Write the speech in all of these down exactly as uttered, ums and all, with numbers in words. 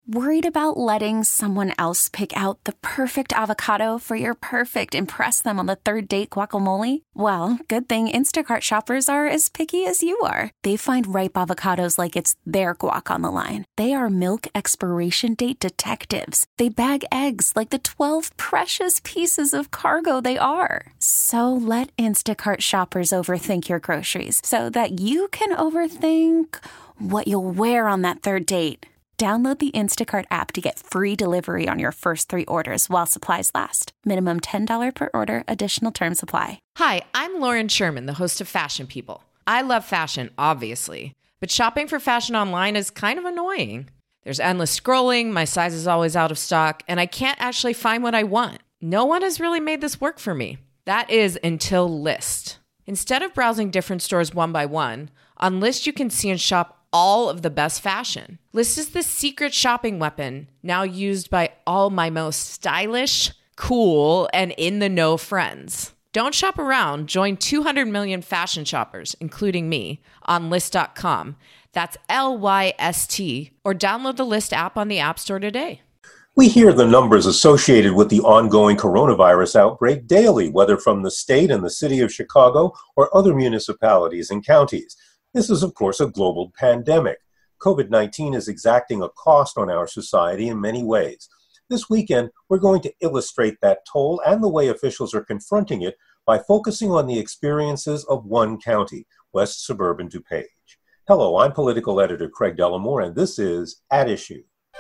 Worried about letting someone else pick out the perfect avocado for your perfect impress them on the third date guacamole? Well, good thing Instacart shoppers are as picky as you are. They find ripe avocados like it's their guac on the line. They are milk expiration date detectives. They bag eggs like the twelve precious pieces of cargo they are. So let Instacart shoppers overthink your groceries so that you can overthink what you'll wear on that third date. Download the Instacart app to get free delivery on your first three orders while supplies last. Minimum ten dollars per order. Additional terms apply. Hi, I'm Lauren Sherman, the host of Fashion People. I love fashion, obviously, but shopping for fashion online is kind of annoying. There's endless scrolling, my size is always out of stock, and I can't actually find what I want. No one has really made this work for me. That is until Lyst. Instead of browsing different stores one by one, on Lyst you can see and shop all of the best fashion. Lyst is the secret shopping weapon now used by all my most stylish, cool, and in-the-know friends. Don't shop around. Join two hundred million fashion shoppers, including me, on Lyst dot com. That's L Y S T, or download the Lyst app on the App Store today. We hear the numbers associated with the ongoing coronavirus outbreak daily, whether from the state and the city of Chicago or other municipalities and counties. This is, of course, a global pandemic. COVID nineteen is exacting a cost on our society in many ways. This weekend, we're going to illustrate that toll and the way officials are confronting it by focusing on the experiences of one county, West Suburban DuPage. Hello, I'm political editor Craig Dellimore, and this is At Issue.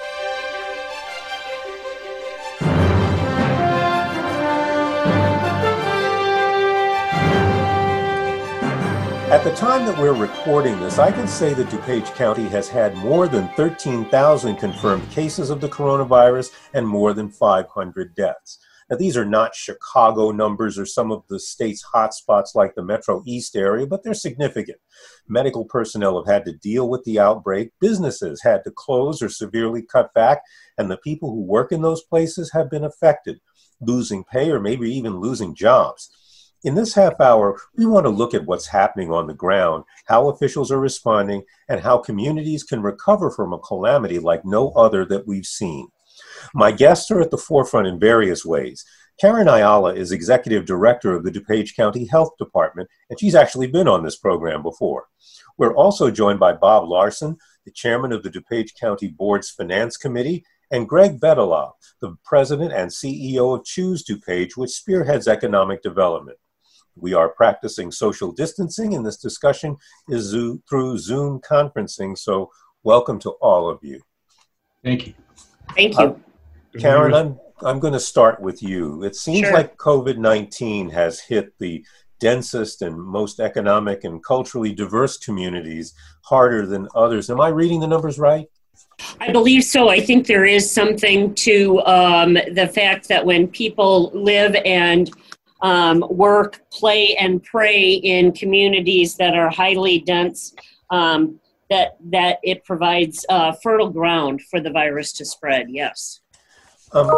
At the time that we're recording this, I can say that DuPage County has had more than thirteen thousand confirmed cases of the coronavirus and more than five hundred deaths. Now, these are not Chicago numbers or some of the state's hotspots like the Metro East area, but they're significant. Medical personnel have had to deal with the outbreak, businesses had to close or severely cut back, and the people who work in those places have been affected, losing pay or maybe even losing jobs. In this half hour, we want to look at what's happening on the ground, how officials are responding, and how communities can recover from a calamity like no other that we've seen. My guests are at the forefront in various ways. Karen Ayala is Executive Director of the DuPage County Health Department, and she's actually been on this program before. We're also joined by Bob Larson, the Chairman of the DuPage County Board's Finance Committee, and Greg Bedalov, the President and C E O of Choose DuPage, which spearheads economic development. We are practicing social distancing, and this discussion is zo- through Zoom conferencing, so welcome to all of you. Thank you. Thank you. Uh, Karen, I'm, I'm going to start with you. It seems Sure. like COVID nineteen has hit the densest and most economic and culturally diverse communities harder than others. Am I reading the numbers right? I believe so. I think there is something to um, the fact that when people live and um, work, play, and pray in communities that are highly dense, um, that that it provides uh, fertile ground for the virus to spread. Yes. Um,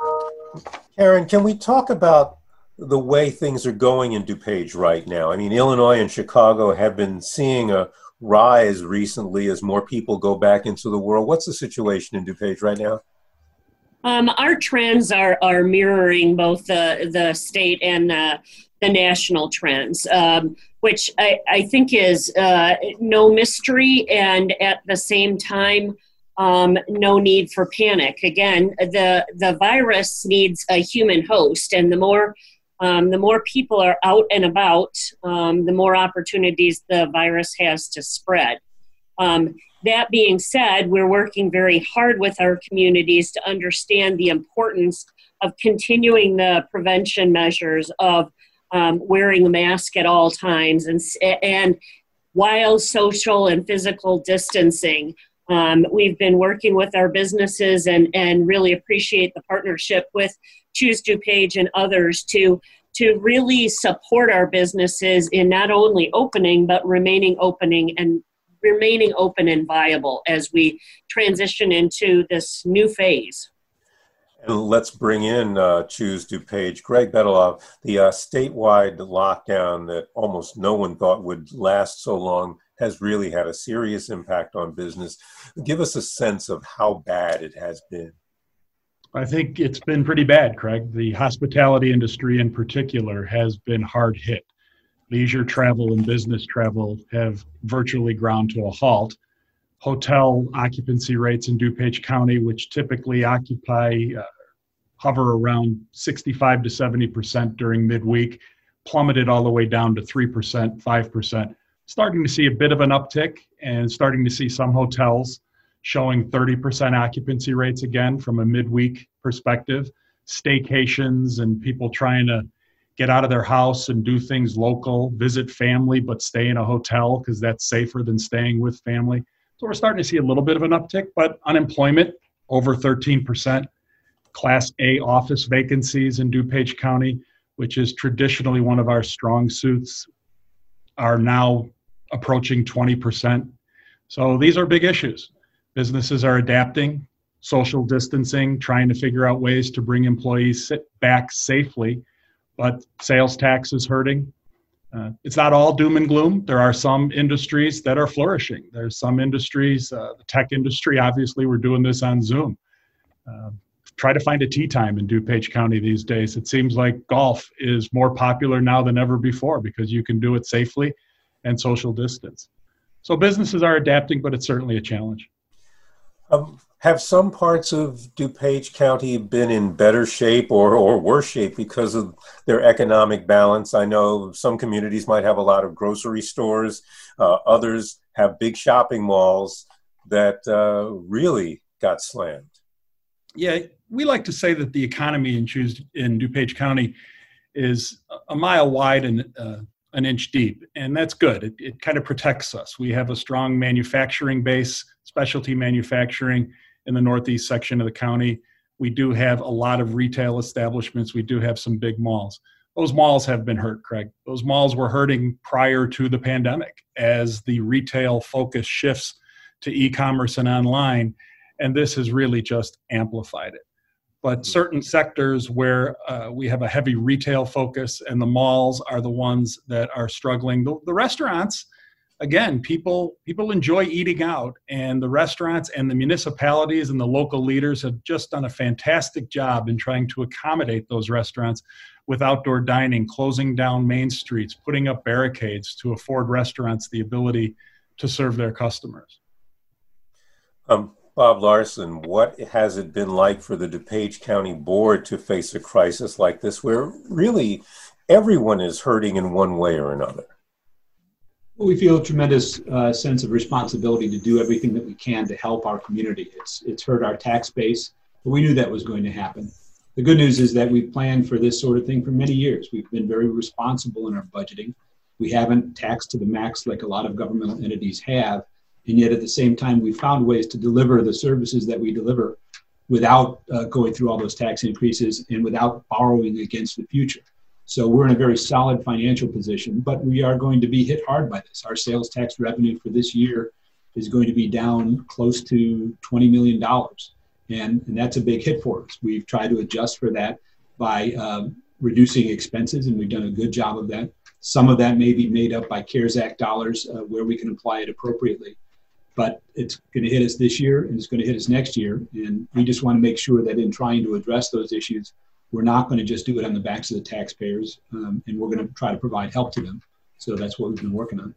Karen, can we talk about the way things are going in DuPage right now? I mean, Illinois and Chicago have been seeing a rise recently as more people go back into the world. What's the situation in DuPage right now? Um, our trends are, are mirroring both the, the state and uh, the national trends, um, which I, I think is uh, no mystery, and at the same time, um, no need for panic. Again, the, the virus needs a human host, and the more um, the more people are out and about, um, the more opportunities the virus has to spread. Um, That being said, we're working very hard with our communities to understand the importance of continuing the prevention measures of um, wearing a mask at all times and, and while social and physical distancing. Um, we've been working with our businesses and, and really appreciate the partnership with Choose DuPage and others to, to really support our businesses in not only opening, but remaining opening and remaining open and viable as we transition into this new phase. And let's bring in uh, Choose DuPage. Greg Bedalov, the uh, statewide lockdown that almost no one thought would last so long has really had a serious impact on business. Give us a sense of how bad it has been. I think it's been pretty bad, Craig. The hospitality industry in particular has been hard hit. Leisure travel and business travel have virtually ground to a halt. Hotel occupancy rates in DuPage County, which typically occupy, uh, hover around sixty-five to seventy percent during midweek, plummeted all the way down to three percent, five percent. Starting to see a bit of an uptick and starting to see some hotels showing thirty percent occupancy rates again from a midweek perspective. Staycations and people trying to get out of their house and do things local, visit family, but stay in a hotel because that's safer than staying with family. So we're starting to see a little bit of an uptick, but unemployment over thirteen percent. Class A office vacancies in DuPage County, which is traditionally one of our strong suits, are now approaching twenty percent. So these are big issues. Businesses are adapting, social distancing, trying to figure out ways to bring employees back safely, but sales tax is hurting. Uh, it's not all doom and gloom. There are some industries that are flourishing. There's some industries, uh, the tech industry, obviously, we're doing this on Zoom. Uh, try to find a tea time in DuPage County these days. It seems like golf is more popular now than ever before because you can do it safely and social distance. So businesses are adapting, but it's certainly a challenge. Um, have some parts of DuPage County been in better shape or, or worse shape because of their economic balance? I know some communities might have a lot of grocery stores. Uh, others have big shopping malls that uh, really got slammed. Yeah, we like to say that the economy in, Choose, in DuPage County is a mile wide and uh, an inch deep, and that's good. It, it kind of protects us. We have a strong manufacturing base, specialty manufacturing in the northeast section of the county. We do have a lot of retail establishments. We do have some big malls. Those malls have been hurt, Craig. Those malls were hurting prior to the pandemic as the retail focus shifts to e-commerce and online, and this has really just amplified it. But certain sectors where uh, we have a heavy retail focus and the malls are the ones that are struggling. The, the restaurants, again, people people enjoy eating out, and the restaurants and the municipalities and the local leaders have just done a fantastic job in trying to accommodate those restaurants with outdoor dining, closing down main streets, putting up barricades to afford restaurants the ability to serve their customers. Um. Bob Larson, what has it been like for the DuPage County Board to face a crisis like this where really everyone is hurting in one way or another? Well, we feel a tremendous uh, sense of responsibility to do everything that we can to help our community. It's, it's hurt our tax base, but we knew that was going to happen. The good news is that we've planned for this sort of thing for many years. We've been very responsible in our budgeting. We haven't taxed to the max like a lot of governmental entities have. And yet at the same time, we found ways to deliver the services that we deliver without uh, going through all those tax increases and without borrowing against the future. So we're in a very solid financial position, but we are going to be hit hard by this. Our sales tax revenue for this year is going to be down close to twenty million dollars. And, and that's a big hit for us. We've tried to adjust for that by um, reducing expenses, and we've done a good job of that. Some of that may be made up by CARES Act dollars uh, where we can apply it appropriately. But it's going to hit us this year and it's going to hit us next year. And we just want to make sure that in trying to address those issues, we're not going to just do it on the backs of the taxpayers, um, and we're going to try to provide help to them. So that's what we've been working on.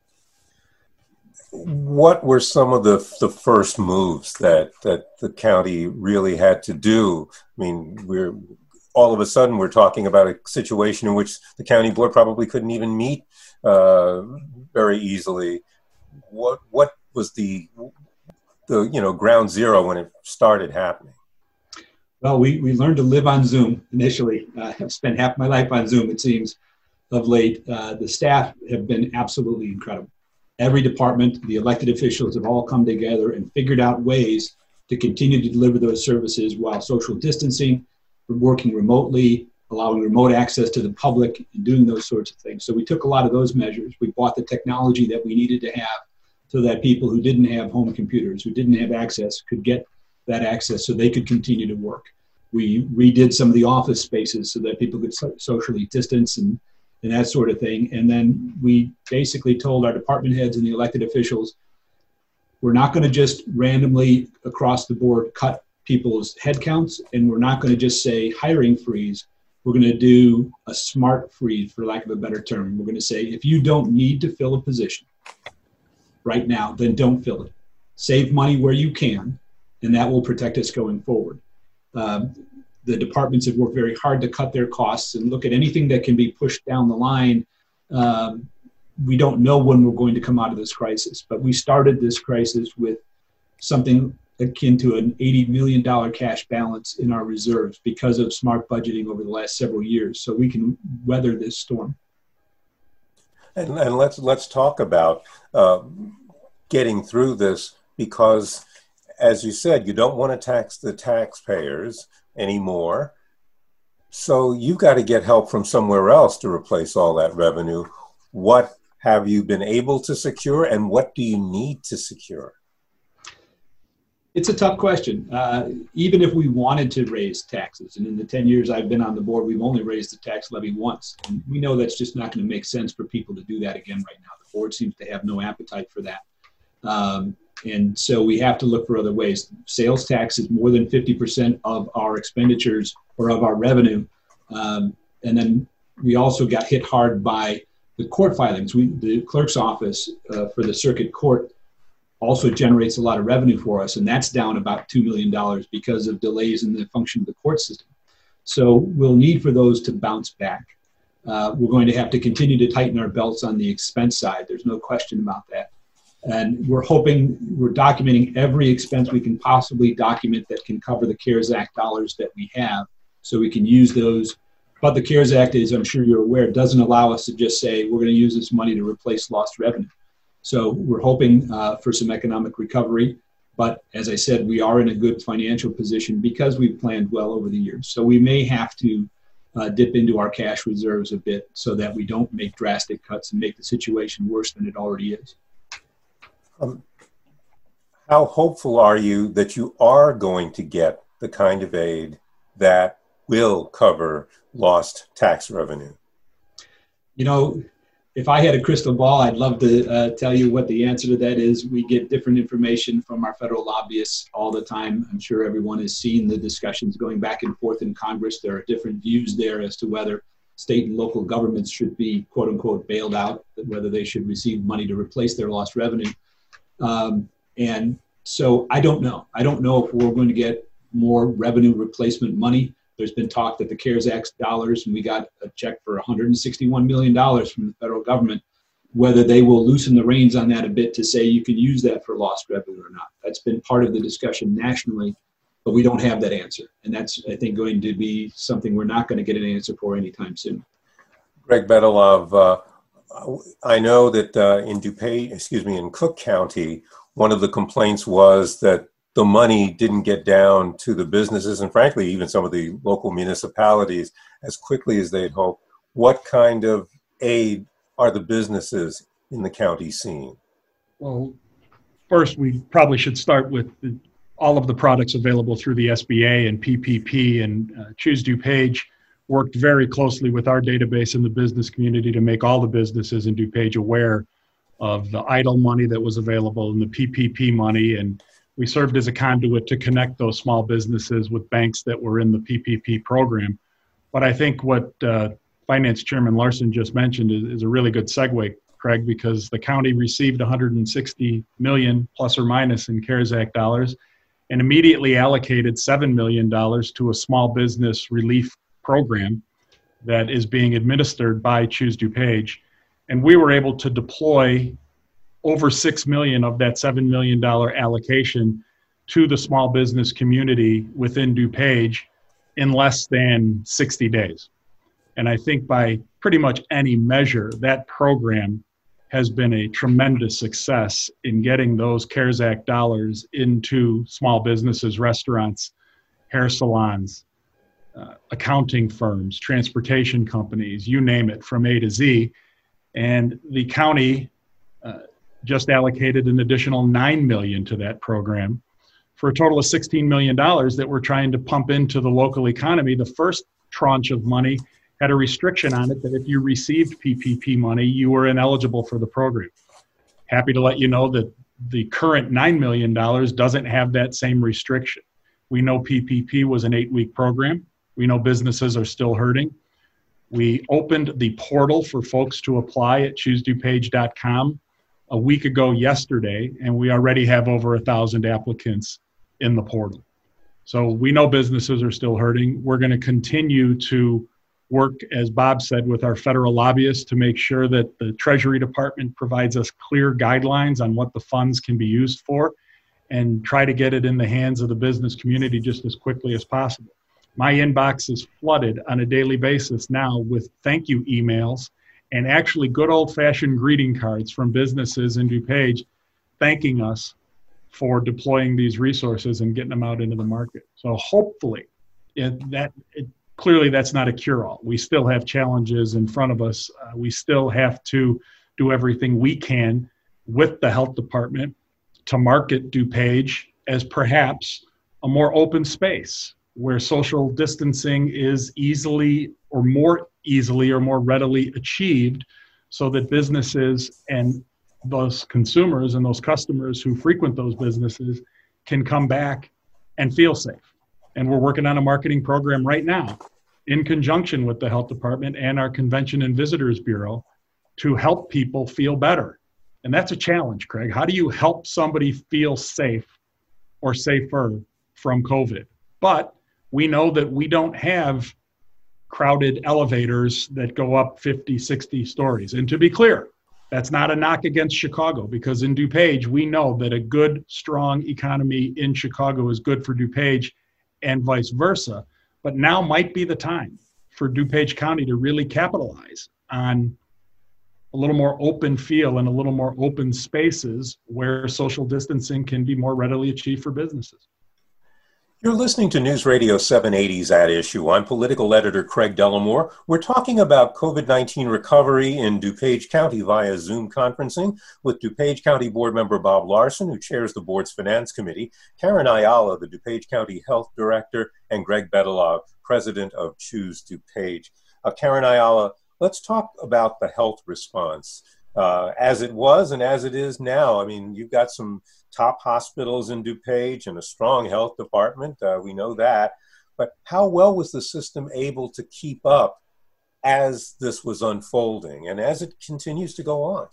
What were some of the the first moves that, that the county really had to do? I mean, we're all of a sudden we're talking about a situation in which the county board probably couldn't even meet uh, very easily. What what was the the you know ground zero when it started happening? Well, we, we learned to live on Zoom initially. Uh, I've spent half my life on Zoom, it seems, of late. Uh, the staff have been absolutely incredible. Every department, the elected officials have all come together and figured out ways to continue to deliver those services while social distancing, working remotely, allowing remote access to the public, and doing those sorts of things. So we took a lot of those measures. We bought the technology that we needed to have so that people who didn't have home computers, who didn't have access, could get that access so they could continue to work. We redid some of the office spaces so that people could so- socially distance and, and that sort of thing. And then we basically told our department heads and the elected officials, we're not going to just randomly across the board cut people's headcounts, and we're not going to just say hiring freeze. We're going to do a smart freeze, for lack of a better term. We're going to say, if you don't need to fill a position right now, then don't fill it. Save money where you can, and that will protect us going forward. Um, the departments have worked very hard to cut their costs and look at anything that can be pushed down the line. Um, we don't know when we're going to come out of this crisis, but we started this crisis with something akin to an eighty million dollars cash balance in our reserves because of smart budgeting over the last several years, so we can weather this storm. And, and let's let's talk about uh, getting through this, because, as you said, you don't want to tax the taxpayers anymore. So you've got to get help from somewhere else to replace all that revenue. What have you been able to secure, and what do you need to secure? It's a tough question. Uh, even if we wanted to raise taxes, and in the ten years I've been on the board, we've only raised the tax levy once. And we know that's just not going to make sense for people to do that again right now. The board seems to have no appetite for that. Um, and so we have to look for other ways. Sales tax is more than fifty percent of our expenditures or of our revenue. Um, and then we also got hit hard by the court filings. We, the clerk's office uh, for the circuit court also generates a lot of revenue for us, and that's down about two million dollars because of delays in the function of the court system. So we'll need for those to bounce back. Uh, we're going to have to continue to tighten our belts on the expense side. There's no question about that. And we're hoping, we're documenting every expense we can possibly document that can cover the CARES Act dollars that we have, so we can use those. But the CARES Act, as I'm sure you're aware, doesn't allow us to just say we're going to use this money to replace lost revenue. So we're hoping uh, for some economic recovery. But as I said, we are in a good financial position because we've planned well over the years. So we may have to uh, dip into our cash reserves a bit so that we don't make drastic cuts and make the situation worse than it already is. Um, how hopeful are you that you are going to get the kind of aid that will cover lost tax revenue? You know, if I had a crystal ball, I'd love to uh, tell you what the answer to that is. We get different information from our federal lobbyists all the time. I'm sure everyone has seen the discussions going back and forth in Congress. There are different views there as to whether state and local governments should be, quote unquote, bailed out, whether they should receive money to replace their lost revenue. Um, and so I don't know. I don't know if we're going to get more revenue replacement money. There's been talk that the CARES Act dollars, and we got a check for one hundred sixty-one million dollars from the federal government, whether they will loosen the reins on that a bit to say you can use that for lost revenue or not. That's been part of the discussion nationally, but we don't have that answer. And that's, I think, going to be something we're not going to get an answer for anytime soon. Greg Bedalov, uh, I know that uh, in DuPage, excuse me, in Cook County, one of the complaints was that the money didn't get down to the businesses and, frankly, even some of the local municipalities as quickly as they'd hoped. What kind of aid are the businesses in the county seeing? Well, first, we probably should start with the, all of the products available through the S B A and P P P, and uh, Choose DuPage worked very closely with our database in the business community to make all the businesses in DuPage aware of the EIDL money that was available and the P P P money, and we served as a conduit to connect those small businesses with banks that were in the P P P program. But I think what uh, Finance Chairman Larson just mentioned is, is a really good segue, Craig, because the county received one hundred sixty million dollars plus or minus in CARES Act dollars and immediately allocated seven million dollars to a small business relief program that is being administered by Choose DuPage. And we were able to deploy over six million dollars of that seven million dollars allocation to the small business community within DuPage in less than sixty days. And I think by pretty much any measure, that program has been a tremendous success in getting those CARES Act dollars into small businesses, restaurants, hair salons, uh, accounting firms, transportation companies, you name it, from A to Z. And the county uh, just allocated an additional nine million dollars to that program for a total of sixteen million dollars that we're trying to pump into the local economy. The first tranche of money had a restriction on it that if you received P P P money, you were ineligible for the program. Happy to let you know that the current nine million dollars doesn't have that same restriction. We know P P P was an eight-week program. We know businesses are still hurting. We opened the portal for folks to apply at choose DuPage dot com a week ago yesterday, and we already have over a thousand applicants in the portal. So we know businesses are still hurting. We're going to continue to work, as Bob said, with our federal lobbyists to make sure that the Treasury Department provides us clear guidelines on what the funds can be used for, and try to get it in the hands of the business community just as quickly as possible. My inbox is flooded on a daily basis now with thank you emails and actually good old-fashioned greeting cards from businesses in DuPage thanking us for deploying these resources and getting them out into the market. So hopefully, it, that it, clearly that's not a cure-all. We still have challenges in front of us. Uh, we still have to do everything we can with the health department to market DuPage as perhaps a more open space where social distancing is easily or more easily or more readily achieved, so that businesses and those consumers and those customers who frequent those businesses can come back and feel safe. And we're working on a marketing program right now in conjunction with the health department and our Convention and Visitors Bureau to help people feel better. And that's a challenge, Craig. How do you help somebody feel safe or safer from COVID? But we know that we don't have crowded elevators that go up fifty, sixty stories. And to be clear, that's not a knock against Chicago, because in DuPage, we know that a good, strong economy in Chicago is good for DuPage and vice versa. But now might be the time for DuPage County to really capitalize on a little more open feel and a little more open spaces where social distancing can be more readily achieved for businesses. You're listening to News Radio seven eighty's At Issue. I'm political editor Craig Dellimore. We're talking about COVID nineteen recovery in DuPage County via Zoom conferencing with DuPage County Board Member Bob Larson, who chairs the board's Finance Committee, Karen Ayala, the DuPage County Health Director, and Greg Bedalov, President of Choose DuPage. Uh, Karen Ayala, let's talk about the health response uh, as it was and as it is now. I mean, you've got some top hospitals in DuPage and a strong health department. Uh, we know that. But how well was the system able to keep up as this was unfolding and as it continues to go on?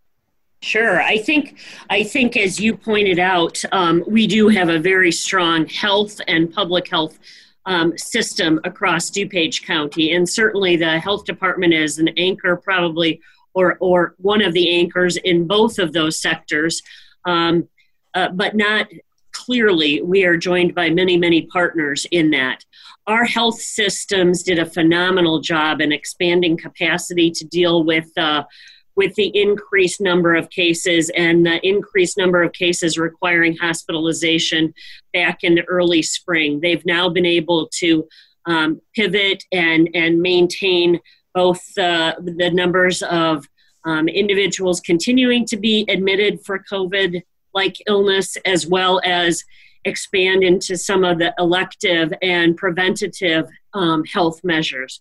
Sure. I think, I think as you pointed out, um, we do have a very strong health and public health um, system across DuPage County. And certainly the health department is an anchor, probably, or, or one of the anchors in both of those sectors. Um, Uh, but not clearly, we are joined by many, many partners in that. Our health systems did a phenomenal job in expanding capacity to deal with uh, with the increased number of cases and the increased number of cases requiring hospitalization back in the early spring. They've now been able to um, pivot and, and maintain both uh, the numbers of um, individuals continuing to be admitted for COVID like illness, as well as expand into some of the elective and preventative um, health measures.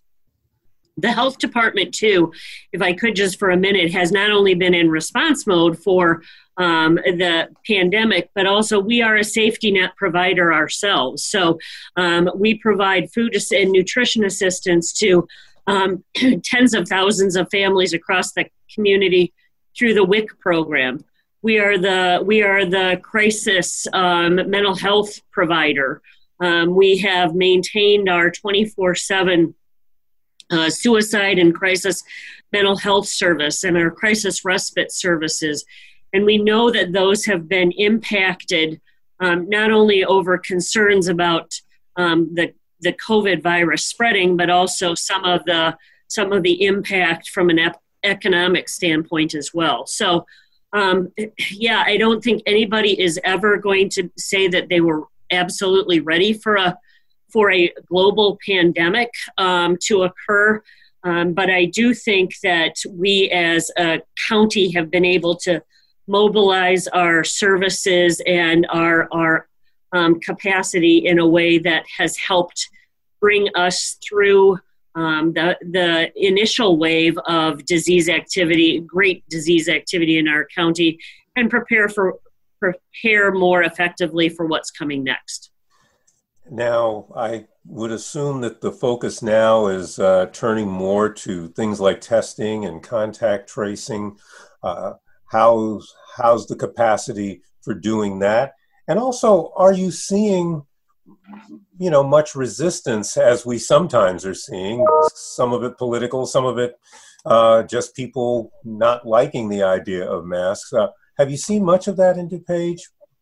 The health department, too, if I could just for a minute, has not only been in response mode for um, the pandemic, but also we are a safety net provider ourselves. So um, we provide food and nutrition assistance to um, tens of thousands of families across the community through the W I C program. We are the we are the crisis um, mental health provider. Um, we have maintained our twenty-four seven uh, suicide and crisis mental health service and our crisis respite services. And we know that those have been impacted um, not only over concerns about um, the the COVID virus spreading, but also some of the some of the impact from an ep- economic standpoint as well. So. Um, yeah, I don't think anybody is ever going to say that they were absolutely ready for a for a global pandemic um, to occur. Um, but I do think that we as a county have been able to mobilize our services and our, our um, capacity in a way that has helped bring us through um, the the initial wave of disease activity, great disease activity in our county, and prepare for prepare more effectively for what's coming next. Now, I would assume that the focus now is uh, turning more to things like testing and contact tracing. Uh, how's, how's the capacity for doing that? And also, are you seeing, you know, much resistance, as we sometimes are seeing, some of it political, some of it uh, just people not liking the idea of masks? Uh, have you seen much of that in DuPage?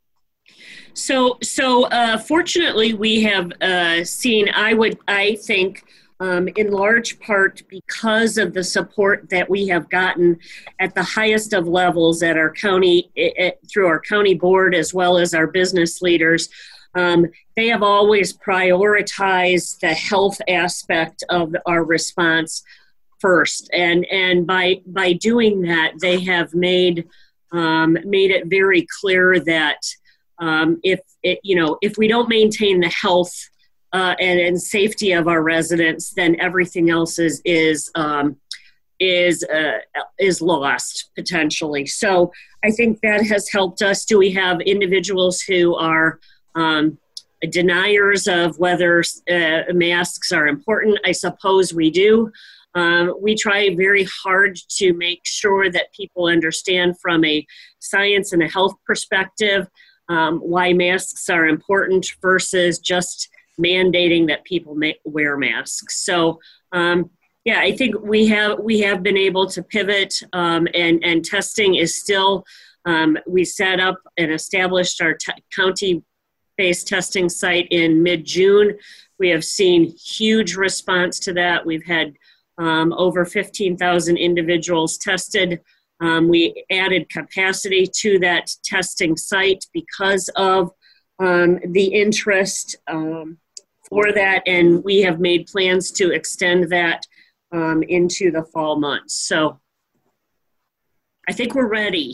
So, so uh, fortunately, we have uh, seen, I would, I think, um, in large part because of the support that we have gotten at the highest of levels at our county, it, through our county board, as well as our business leaders. Um, they have always prioritized the health aspect of our response first, and and by by doing that, they have made um, made it very clear that. Um, if it, you know, if we don't maintain the health uh, and, and safety of our residents, then everything else is is um, is uh, is lost potentially. So I think that has helped us. Do we have individuals who are um, deniers of whether uh, masks are important? I suppose we do. Um, we try very hard to make sure that people understand from a science and a health perspective Um, why masks are important versus just mandating that people may wear masks. So, um, yeah, I think we have we have been able to pivot, um, and and testing is still. Um, we set up and established our t- county-based testing site in mid-June. We have seen huge response to that. We've had um, over fifteen thousand individuals tested. Um, we added capacity to that testing site because of um, the interest um, for that, and we have made plans to extend that um, into the fall months. So I think we're ready.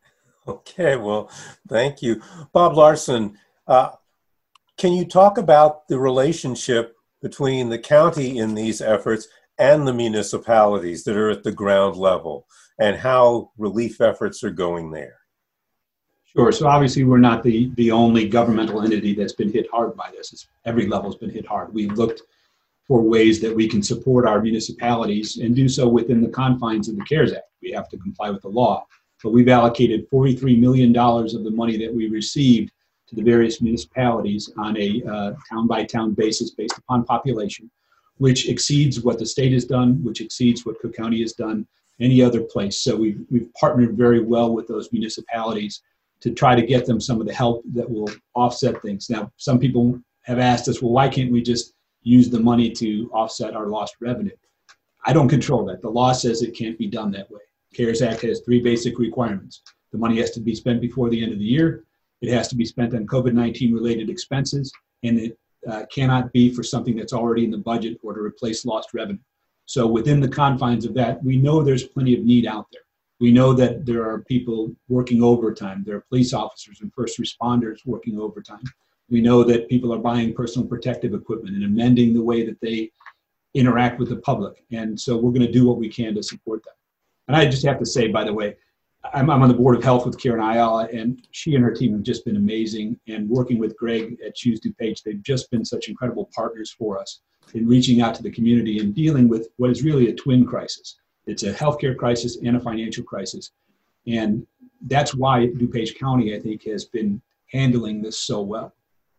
Okay, well, thank you. Bob Larson, uh, can you talk about the relationship between the county in these efforts and the municipalities that are at the ground level, and how relief efforts are going there? Sure. So obviously we're not the, the only governmental entity that's been hit hard by this. It's, every level's been hit hard. We've looked for ways that we can support our municipalities and do so within the confines of the CARES Act. We have to comply with the law. But we've allocated forty-three million dollars of the money that we received to the various municipalities on a uh, town-by-town basis based upon population, which exceeds what the state has done, which exceeds what Cook County has done, any other place. So we've, we've partnered very well with those municipalities to try to get them some of the help that will offset things. Now, some people have asked us, well, why can't we just use the money to offset our lost revenue? I don't control that. The law says it can't be done that way. CARES Act has three basic requirements. The money has to be spent before the end of the year. It has to be spent on COVID nineteen related expenses, and it uh, cannot be for something that's already in the budget or to replace lost revenue. So within the confines of that, we know there's plenty of need out there. We know that there are people working overtime. There are police officers and first responders working overtime. We know that people are buying personal protective equipment and amending the way that they interact with the public. And so we're going to do what we can to support them. And I just have to say, by the way, I'm, I'm on the Board of Health with Karen Ayala, and she and her team have just been amazing. And working with Greg at Choose DuPage, they've just been such incredible partners for us in reaching out to the community and dealing with what is really a twin crisis. It's a healthcare crisis and a financial crisis. And that's why DuPage County, I think, has been handling this so well.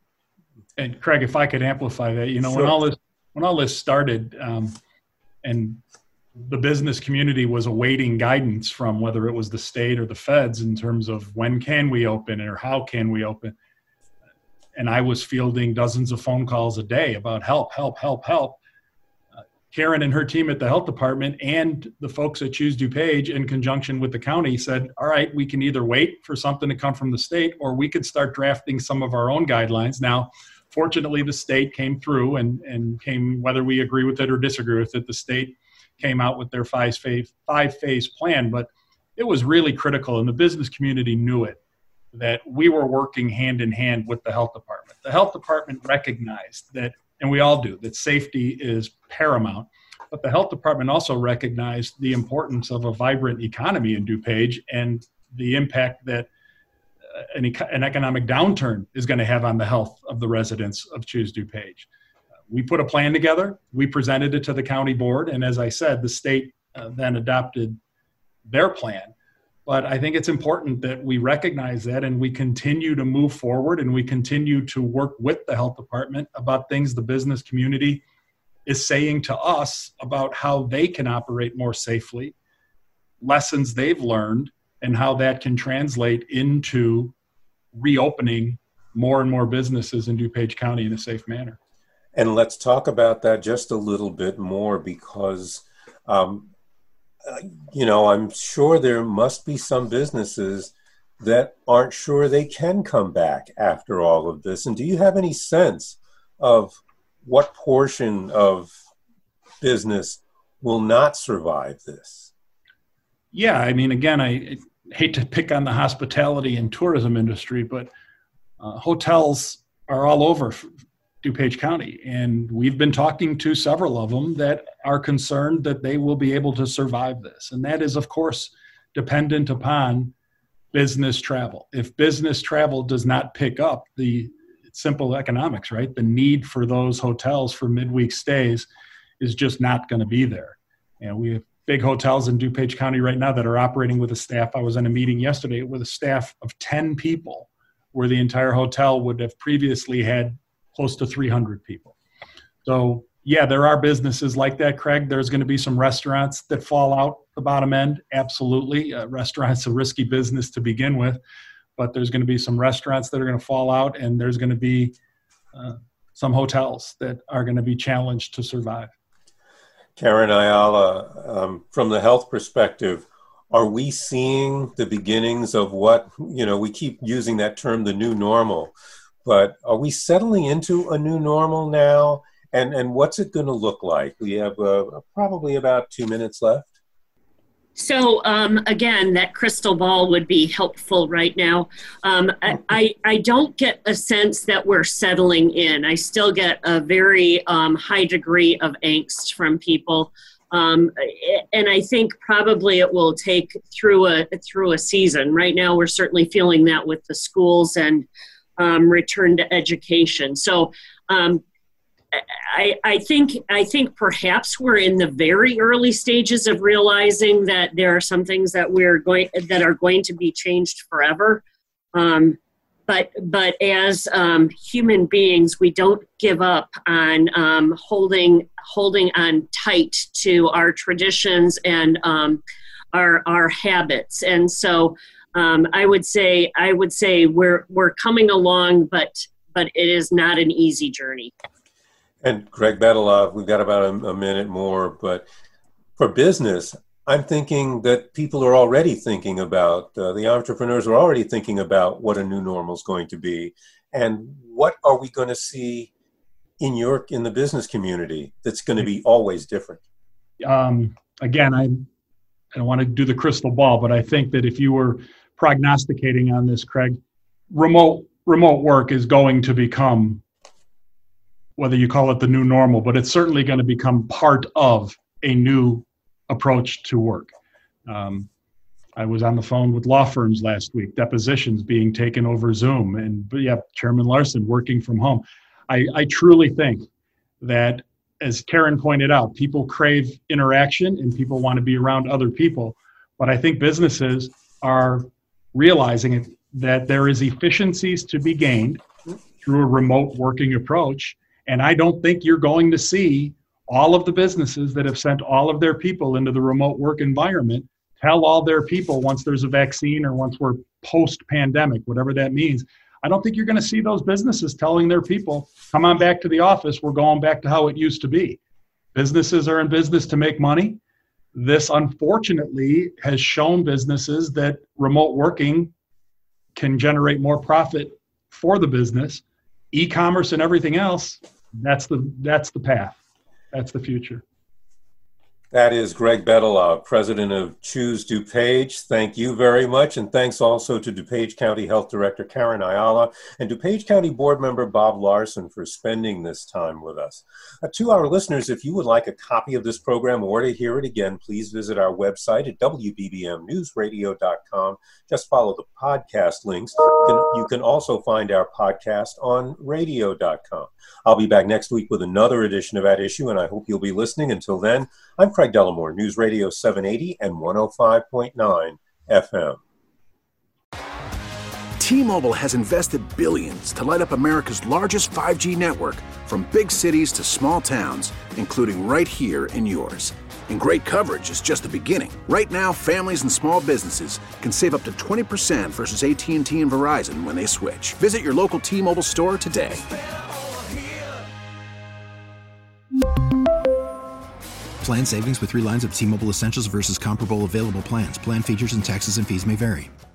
And Craig, if I could amplify that, you know, Sure. when all this when all this started, um, and the business community was awaiting guidance from whether it was the state or the feds in terms of when can we open or how can we open. And I was fielding dozens of phone calls a day about help, help, help, help. Uh, Karen and her team at the health department and the folks at Choose DuPage in conjunction with the county said, all right, we can either wait for something to come from the state or we could start drafting some of our own guidelines. Now, fortunately, the state came through and, and came, whether we agree with it or disagree with it, the state came out with their five phase, five phase plan, but it was really critical and the business community knew it, that we were working hand in hand with the health department. The health department recognized that, and we all do, that safety is paramount, But the health department also recognized the importance of a vibrant economy in DuPage and the impact that uh, an, eco- an economic downturn is going to have on the health of the residents of Choose DuPage. Uh, we put a plan together. We presented it to the county board. And as I said, the state uh, then adopted their plan. But I think it's important that we recognize that and we continue to move forward and we continue to work with the health department about things the business community is saying to us about how they can operate more safely, lessons they've learned, and how that can translate into reopening more and more businesses in DuPage County in a safe manner. And let's talk about that just a little bit more because um, Uh, you know, I'm sure there must be some businesses that aren't sure they can come back after all of this. And do you have any sense of what portion of business will not survive this? Yeah, I mean, again, I, I hate to pick on the hospitality and tourism industry, but uh, hotels are all over DuPage County. And we've been talking to several of them that are concerned that they will be able to survive this. And that is, of course, dependent upon business travel. If business travel does not pick up, the simple economics, right? The need for those hotels for midweek stays is just not going to be there. And we have big hotels in DuPage County right now that are operating with a staff. I was in a meeting yesterday with a staff of ten people, where the entire hotel would have previously had close to three hundred people. So yeah, there are businesses like that, Craig. There's going to be some restaurants that fall out the bottom end. Absolutely. Uh, restaurants are a risky business to begin with, but there's going to be some restaurants that are going to fall out, and there's going to be uh, some hotels that are going to be challenged to survive. Karen Ayala, um, from the health perspective, are we seeing the beginnings of what, you know, we keep using that term, the new normal, but are we settling into a new normal now? And and what's it going to look like? We have uh, probably about two minutes left. So um, again, that crystal ball would be helpful right now. Um, I, I, I don't get a sense that we're settling in. I still get a very um, high degree of angst from people. Um, and I think probably it will take through a through a season. Right now, we're certainly feeling that with the schools and um, return to education. So um, I, I think I think perhaps we're in the very early stages of realizing that there are some things that we're going that are going to be changed forever. Um, but but as um, human beings, we don't give up on um, holding holding on tight to our traditions and um, our our habits. And so um, I would say I would say we're we're coming along, but but it is not an easy journey. And Greg Bedeloff, we've got about a, a minute more, but for business, I'm thinking that people are already thinking about, uh, the entrepreneurs are already thinking about what a new normal is going to be. And what are we going to see in your, in the business community that's going to be always different? Um, again, I, I don't want to do the crystal ball, but I think that if you were prognosticating on this, Craig, remote remote work is going to become, whether you call it the new normal, but it's certainly going to become part of a new approach to work. Um, I was on the phone with law firms last week, depositions being taken over Zoom, and but yeah, Chairman Larson working from home. I, I truly think that, as Karen pointed out, people crave interaction and people want to be around other people. But I think businesses are realizing that there is efficiencies to be gained through a remote working approach. And I don't think you're going to see all of the businesses that have sent all of their people into the remote work environment tell all their people once there's a vaccine or once we're post-pandemic, whatever that means. I don't think you're going to see those businesses telling their people, come on back to the office, we're going back to how it used to be. Businesses are in business to make money. This, unfortunately, has shown businesses that remote working can generate more profit for the business. E-commerce and everything else, that's the that's the path. That's the future. That is Greg Bedelow, president of Choose DuPage. Thank you very much. And thanks also to DuPage County Health Director Karen Ayala and DuPage County Board Member Bob Larson for spending this time with us. Uh, to our listeners, if you would like a copy of this program or to hear it again, please visit our website at w b b m news radio dot com. Just follow the podcast links. You can, you can also find our podcast on radio dot com. I'll be back next week with another edition of At Issue, and I hope you'll be listening. Until then, I'm Craig Dellamore, News Radio seven eighty and one oh five point nine F M. T-Mobile has invested billions to light up America's largest five G network, from big cities to small towns, including right here in yours. And great coverage is just the beginning. Right now, families and small businesses can save up to twenty percent versus A T and T and Verizon when they switch. Visit your local T-Mobile store today. Plan savings with three lines of T-Mobile Essentials versus comparable available plans. Plan features and taxes and fees may vary.